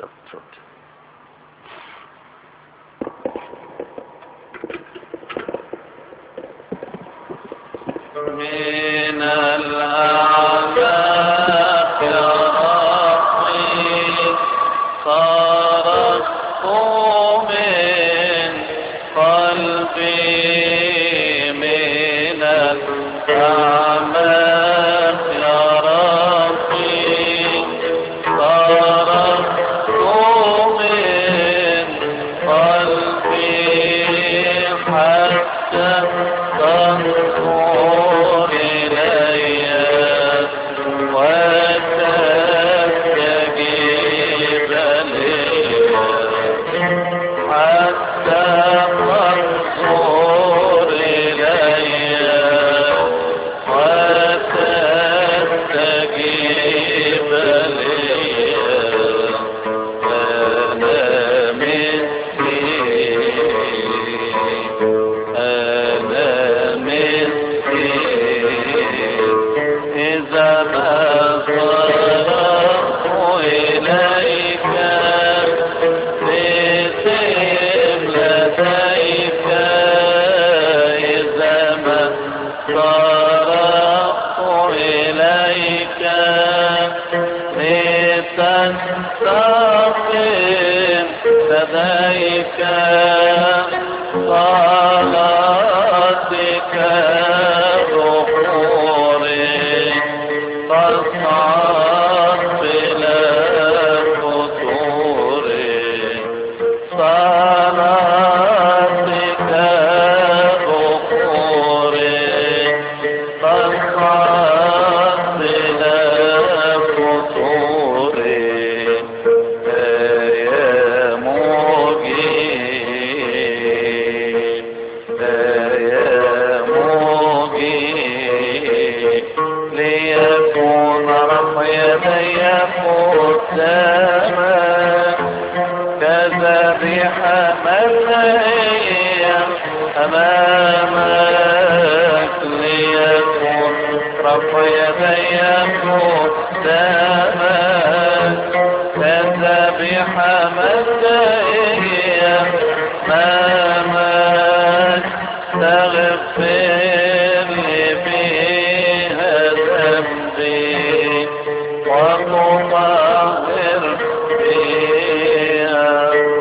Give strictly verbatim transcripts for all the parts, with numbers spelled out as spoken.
طب اتفضل. من الأعماق يا ربي صرخت من قلبي، من الأعماق يا ربي صرخت من قلبي حتى تنظر إلي وتستجيب لي، حتى تنظر إلي وتستجيب لي. أنا مسكين، أنا مسكين، إذا ما صرخت إليك باسم لديك، إذا ما صرخت إليك لتنتقم لديك، صلاتك ظهوري تصعد بلا فتور، صلاتك ظهوري تصعد بلا فتور. يا مجيب، يا مجيب، ليكون رفع يدي قدامك كذبيحة مرئية أمامك، ليكون رفع يدي قدامك كذبيحة مرئية أمامك، تغفر لي بها ذنبي وتطهر بها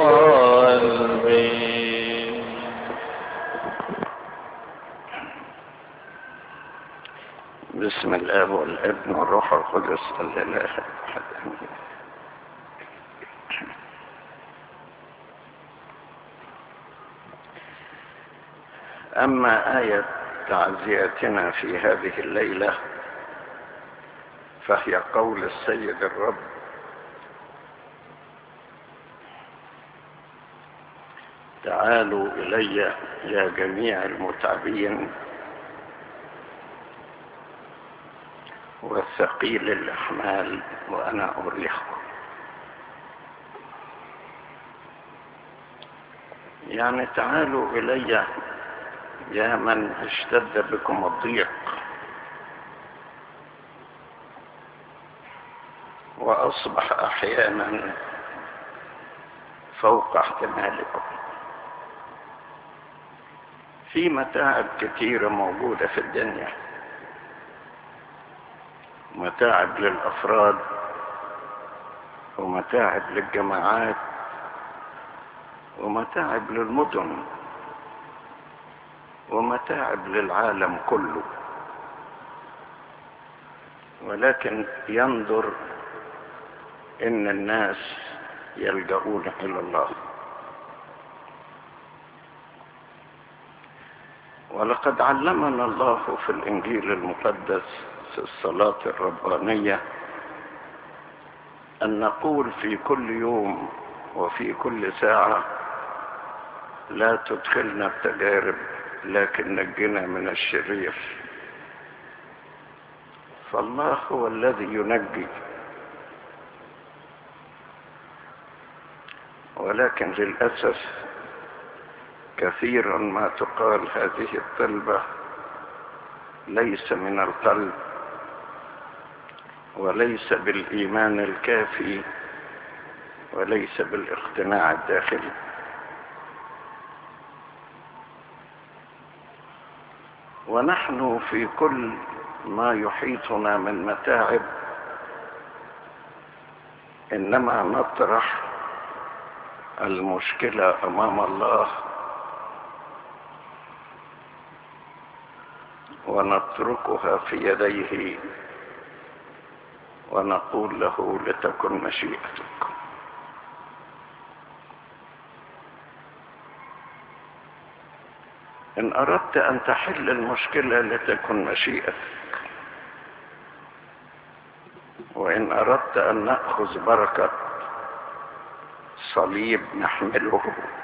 قلبي. بسم الاب والابن والروح القدس الاله احد امين. اما آية تعزيتنا في هذه الليلة فهي قول السيد الرب: تعالوا إلي يا جميع المتعبين والثقيل الأحمال وأنا أريحكم. يعني تعالوا إلي يا من اشتد بكم الضيق وأصبح أحيانا فوق احتمالكم. في متاعب كثيرة موجودة في الدنيا، متاعب للأفراد ومتاعب للجماعات ومتاعب للمدن ومتاعب للعالم كله، ولكن ينظر إن الناس يلجؤون إلى الله. ولقد علمنا الله في الإنجيل المقدس في الصلاة الربانية أن نقول في كل يوم وفي كل ساعة: لا تدخلنا التجارب لكن نجنا من الشرير. فالله هو الذي ينجي، ولكن للأسف كثيرا ما تقال هذه الطلبة ليس من القلب وليس بالإيمان الكافي وليس بالاقتناع الداخلي. ونحن في كل ما يحيطنا من متاعب إنما نطرح المشكلة أمام الله ونتركها في يديه ونقول له لتكن مشيئتك. إن أردت أن تحل المشكلة لتكن مشيئتك، وإن أردت أن نأخذ بركة صليب نحمله،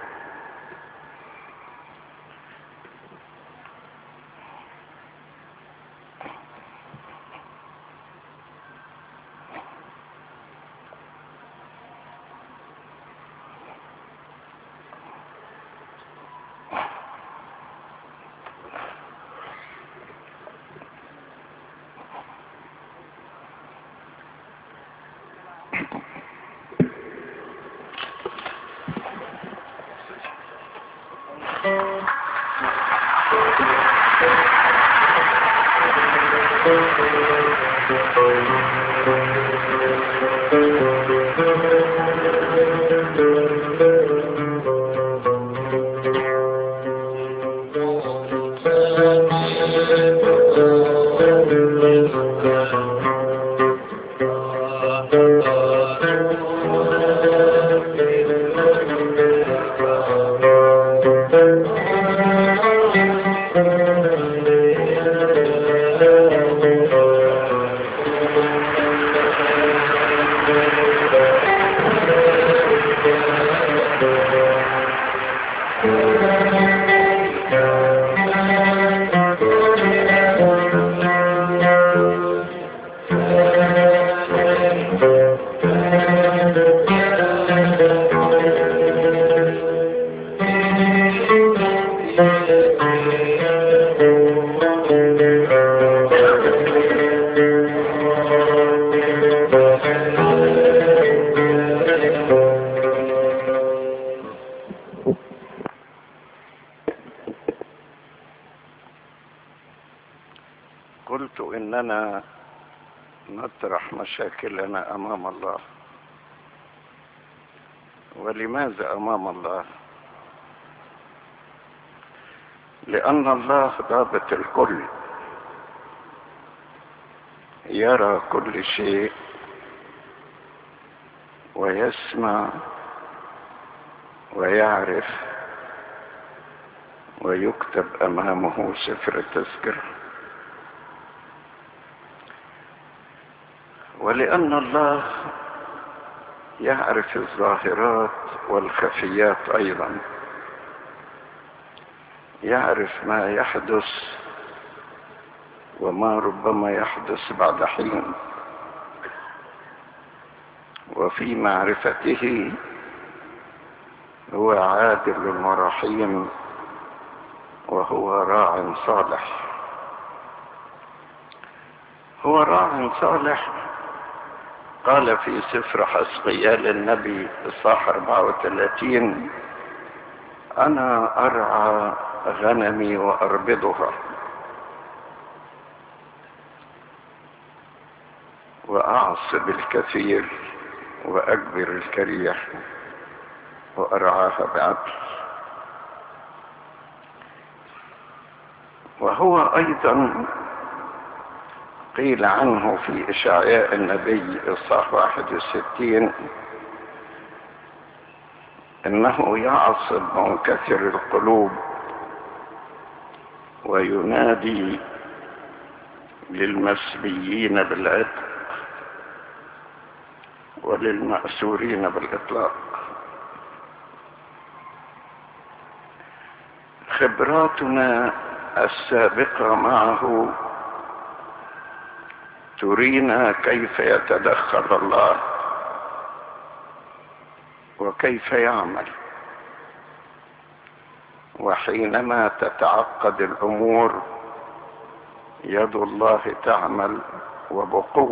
قلت إننا نطرح مشاكلنا أمام الله. ولماذا أمام الله؟ لأن الله ضابط الكل، يرى كل شيء ويسمع ويعرف، ويكتب أمامه سفر التذكرة. ولأن الله يعرف الظاهرات والخفيات أيضا، يعرف ما يحدث وما ربما يحدث بعد حين، وفي معرفته هو عادل ورحيم، وهو راع صالح. هو راع صالح قال في سفر حزقيال النبي إصحاح أربعة وثلاثين: أنا أرعى غنمي وأربضها، وأعصب الكثير وأجبر الكريح وأرعاها بعدل. وهو أيضا قيل عنه في إشعياء النبي إصحاح واحد وستين: إنه يعصب منكسر القلوب وينادي للمسبيين بالعتق وللمأسورين بالإطلاق. خبراتنا السابقة معه ترينا كيف يتدخل الله وكيف يعمل. وحينما تتعقد الأمور يد الله تعمل وبقوة.